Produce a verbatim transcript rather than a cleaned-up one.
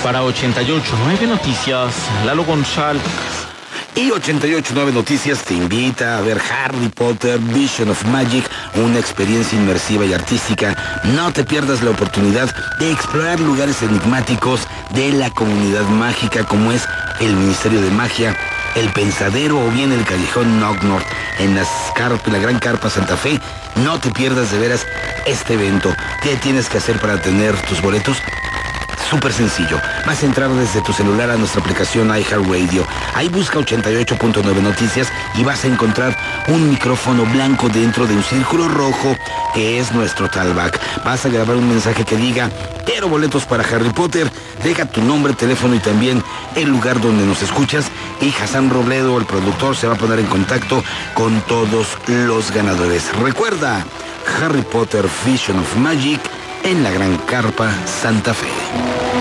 Para ochenta y ocho punto nueve Noticias, Lalo González. Y ochenta y ocho punto nueve Noticias te invita a ver Harry Potter Vision of Magic, una experiencia inmersiva y artística. No te pierdas la oportunidad de explorar lugares enigmáticos de la comunidad mágica, como es el Ministerio de Magia, el Pensadero o bien el Callejón Knock-Knock en las carp- la Gran Carpa Santa Fe. No te pierdas de veras este evento. ¿Qué tienes que hacer para tener tus boletos? Súper sencillo. Vas a entrar desde tu celular a nuestra aplicación iHeartRadio. Ahí busca ochenta y ocho punto nueve Noticias y vas a encontrar un micrófono blanco dentro de un círculo rojo que es nuestro talkback. Vas a grabar un mensaje que diga: quiero boletos para Harry Potter. Deja tu nombre, teléfono y también el lugar donde nos escuchas. Y Hassan Robledo, el productor, se va a poner en contacto con todos los ganadores. Recuerda, Harry Potter Vision of Magic en la Gran Carpa Santa Fe.